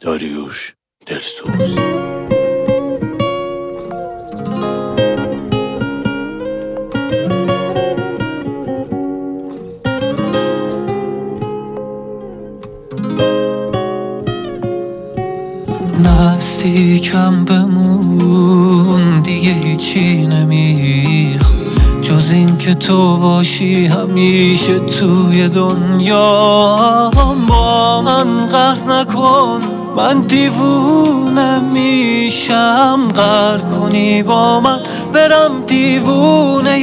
داریوش دلسوز. نزدیکم بمون، دیگه هیچی نمیخوام جز این که تو باشی همیشه توی دنیا. با من قهر نکن، من دیوونه میشم. قهر کنی با من برم دیوونه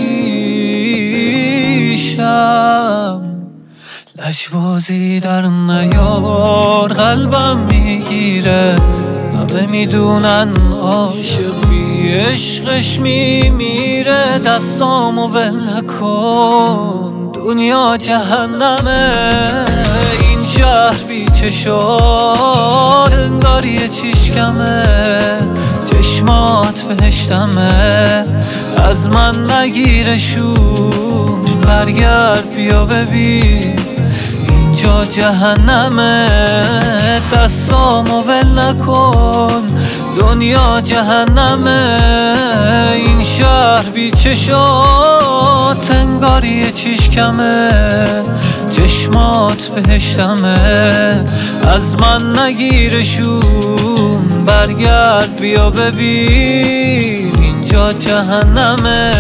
یکیشم. لجبازی در نیار، قلبم میگیره. همه میدونن عاشق بی عشقش میمیره. دستامو ول نکن، دنیا جهنمه. این شهر بی چشات انگار یه چشکمه. چشمات بهشتمه، از من نگیرشون. برگرد بیا ببین اینجا جهنمه. دستامو ول نکن، دنیا جهنمه. این شهر بی چشات انگار یه چشکمه. چشمات بهشتمه، از من نگیرشون. برگرد بیا ببین اینجا جهنمه.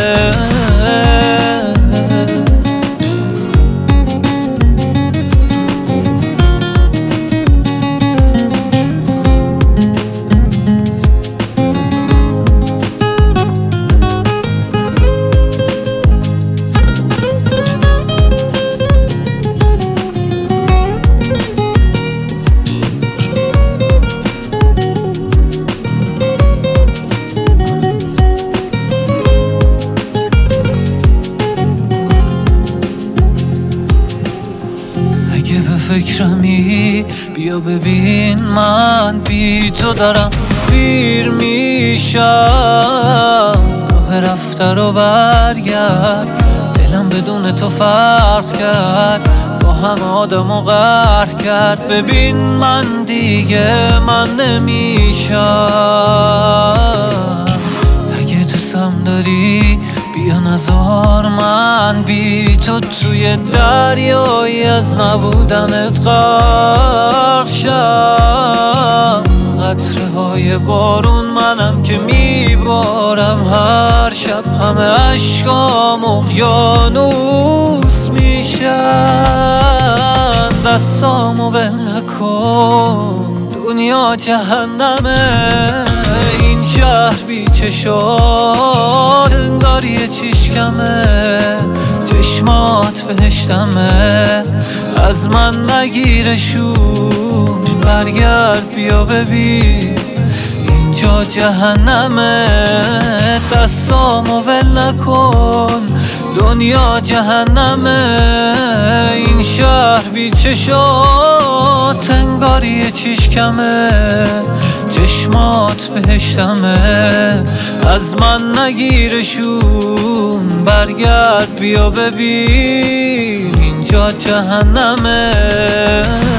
فکرمی بیا ببین من بی تو دارم پیر میشم. راه رفته رو برگرد، دلم بدون تو فرق کرد. با همه آدمو قهر کرد. ببین من دیگه من نمیشم. اگه دوستم داری بیا نذار من بی تو توی دریایی از نبودنت غرق شم. قطره های بارون منم که میبارم هر شب. همه عشقام اقیانوس میشن. دستامو ول نکن، دنیا جهنمه. این شهر بی چشات انگار یه چشکمه. چشمات بهشتمه، از من نگیرشون. برگرد بیا ببین اینجا جهنمه. دستامو ول نکن، دنیا جهنمه. این شهر بی چشات انگار یه چشکمه. چشمات بهشتمه، از من نگیرشون. برگرد بیا ببین اینجا جهنمه.